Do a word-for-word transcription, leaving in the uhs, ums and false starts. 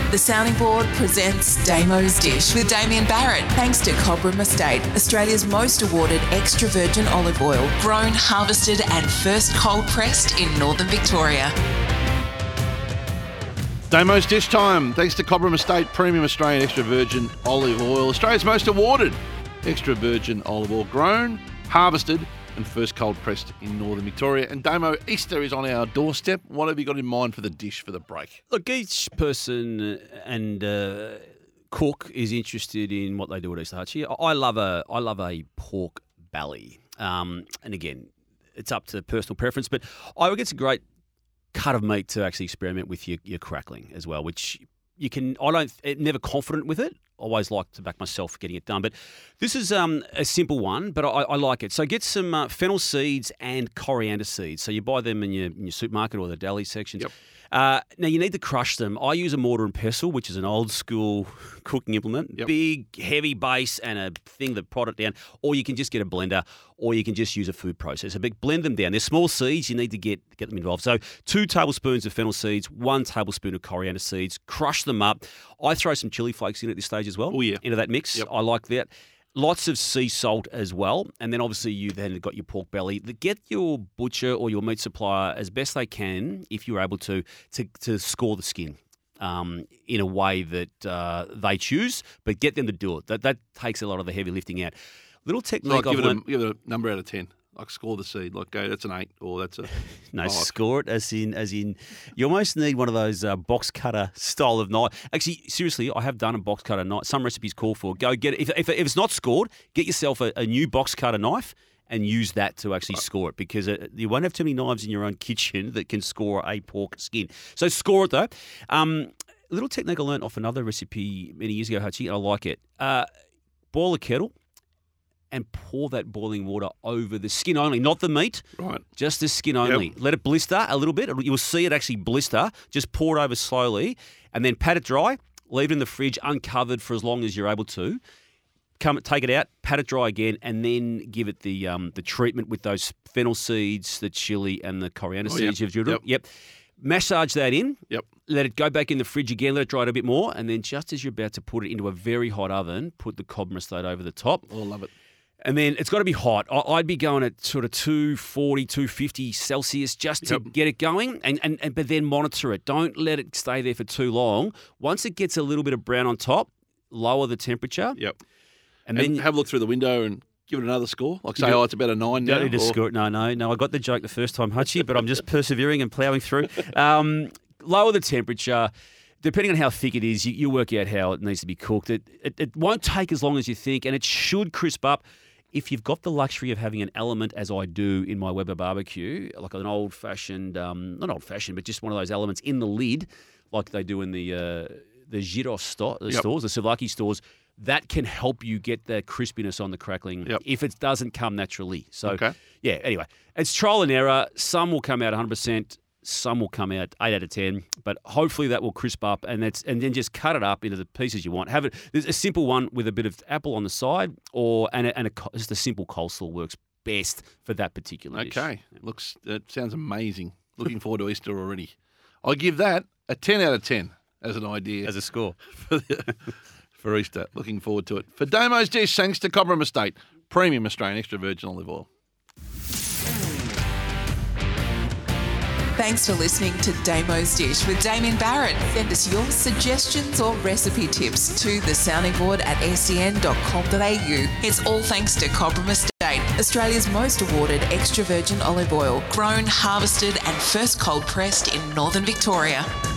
The Sounding Board presents Damo's Dish with Damien Barrett, thanks to Cobram Estate, Australia's most awarded extra virgin olive oil, grown, harvested and first cold pressed in northern Victoria. Damo's Dish time, thanks to Cobram Estate Premium Australian Extra Virgin Olive Oil, Australia's most awarded extra virgin olive oil, grown, harvested and first cold pressed in northern Victoria. And Damo, Easter is on our doorstep. What have you got in mind for the dish for the break? Look, each person and uh, cook is interested in what they do at Easter Hutchie. I love a I love a pork belly, um, and again, it's up to personal preference. But I think it's a great cut of meat to actually experiment with your, your crackling as well, which you can. I don't never confident with it. Always like to back myself for getting it done. But this is um, a simple one, but I, I like it. So get some uh, fennel seeds and coriander seeds. So you buy them in your, in your supermarket or the deli sections. Yep. Uh, now, you need to crush them. I use a mortar and pestle, which is an old school cooking implement. Yep. Big, heavy base and a thing that prod it down. Or you can just get a blender, or you can just use a food processor. But blend them down. They're small seeds. You need to get, get them involved. So two tablespoons of fennel seeds, one tablespoon of coriander seeds. Crush them up. I throw some chili flakes in at this stage as well. Oh, yeah. Into that mix. Yep. I like that. Lots of sea salt as well. And then obviously you've then got your pork belly. Get your butcher or your meat supplier as best they can, if you're able to, to, to score the skin um, in a way that uh, they choose, but get them to do it. That that takes a lot of the heavy lifting out. Little technique So like I've give, it learned. a, give it a number out of ten. Like score the seed. Like go, that's an eight or that's a No, five. score it as in as in you almost need one of those uh, box cutter style of knife. Actually, seriously, I have done a box cutter knife. Some recipes call for go get it. If, if, if it's not scored, get yourself a, a new box cutter knife and use that to actually right. score it, because it, you won't have too many knives in your own kitchen that can score a pork skin. So score it though. Um, a little technique I learned off another recipe many years ago, Hutchie, and I like it. Uh, boil a kettle and pour that boiling water over the skin only, not the meat, right? Just the skin only. Yep. Let it blister a little bit. You'll see it actually blister. Just pour it over slowly and then pat it dry. Leave it in the fridge uncovered for as long as you're able to. Come, take it out, pat it dry again, and then give it the um, the treatment with those fennel seeds, the chili, and the coriander oh, seeds. Yep. You've Yep. yep. Massage that in. Yep. Let it go back in the fridge again. Let it dry out a bit more, and then just as you're about to put it into a very hot oven, put the Cobram Estate over the top. Oh, love it. And then it's got to be hot. I'd be going at sort of two forty, two fifty Celsius just to Yep. get it going, and, and, and but then monitor it. Don't let it stay there for too long. Once it gets a little bit of brown on top, lower the temperature. Yep. And, And then have a look through the window and give it another score. Like say, You- oh, it's about a nine now. don't need to or- score it. No, no, no. I got the joke the first time, Hutchie, but I'm just persevering and ploughing through. Um, lower the temperature. Depending on how thick it is, you, you work out how it needs to be cooked. It, it it won't take as long as you think, and it should crisp up. If you've got the luxury of having an element, as I do in my Weber barbecue, like an old-fashioned, um, not old-fashioned, but just one of those elements in the lid, like they do in the uh, the gyros sto- the Yep. stores, the souvlaki stores, that can help you get the crispiness on the crackling Yep. if it doesn't come naturally. So, Okay. yeah, anyway, it's trial and error. Some will come out one hundred percent. Some will come out eight out of ten, but hopefully that will crisp up, and that's and then just cut it up into the pieces you want. Have it. There's a simple one with a bit of apple on the side, or and a, and a, co- just a simple coleslaw works best for that particular dish. Okay. Looks, that sounds amazing. Looking forward to Easter already. I give that a ten out of ten as an idea As a score. for, the, for Easter. Looking forward to it. For Damo's Dish, thanks to Cobram Estate, Premium Australian Extra Virgin Olive Oil. Thanks for listening to Damo's Dish with Damien Barrett. Send us your suggestions or recipe tips to the sounding board at s e n dot com dot a u. It's all thanks to Cobram Estate, Australia's most awarded extra virgin olive oil, grown, harvested and first cold pressed in northern Victoria.